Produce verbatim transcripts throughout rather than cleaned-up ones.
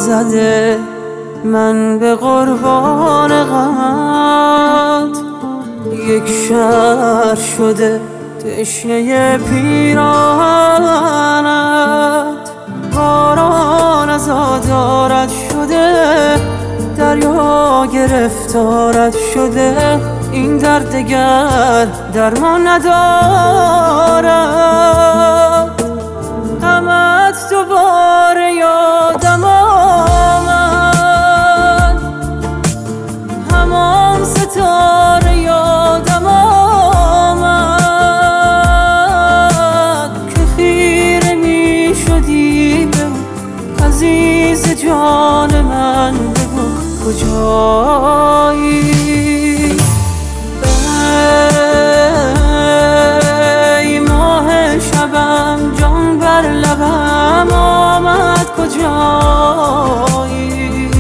زده من به قربان غمت. یک شهر شده تشنه پیراهنت، باران از آدارت شده، دریا گرفتارت شده. این درد دگر درمان ندارد. غمت دوباره یادم آمد، همان ستاره یادم آمد که خیره می شدی به او. عزیز جان من بگو کجایی؟ ای ماه شبم جان بر لبم آمد کجایی؟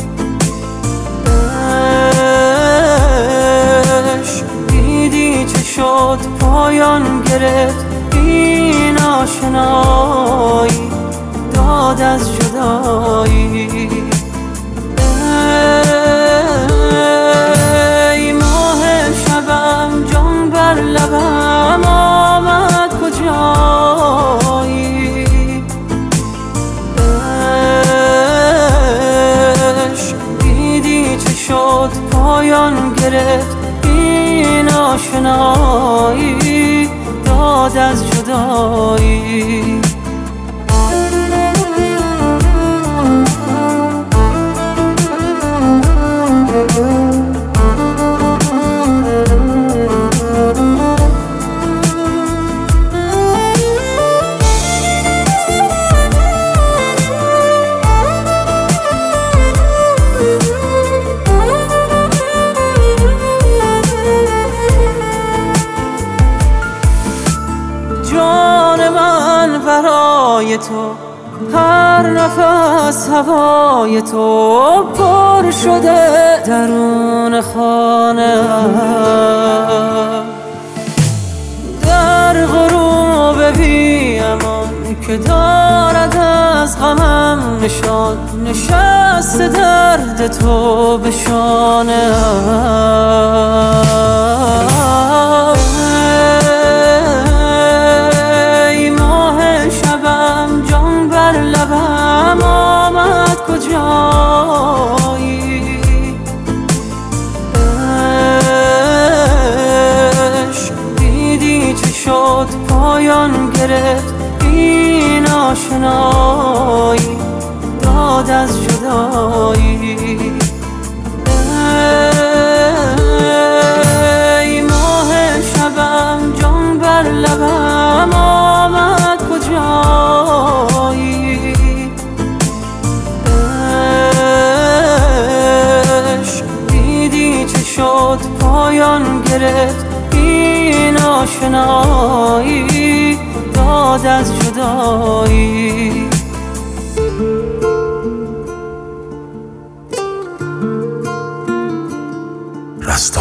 عشق دیدی چه شد پایان گرفت این آشنایی، داد از جدایی. ای ماه شبم جان بر لبم آمد کجایی؟ عشق دیدی چه شد پایان گرفت این آشنایی، داد از جدایی. جان من برای تو، هر نفس هوای تو پر شده درون خانه. در غروب بی امان که دارد از غمم نشان، نشسته درد تو به شانه. لبم آمد کجایی؟ عشق دیدی چه شد پایان گرفت این آشنایی، داد از جدایی. ای ماه شبم جان بر لبم آمد کجایی؟ شد پایان گرفت این آشنایی، داد از جدایی. راستا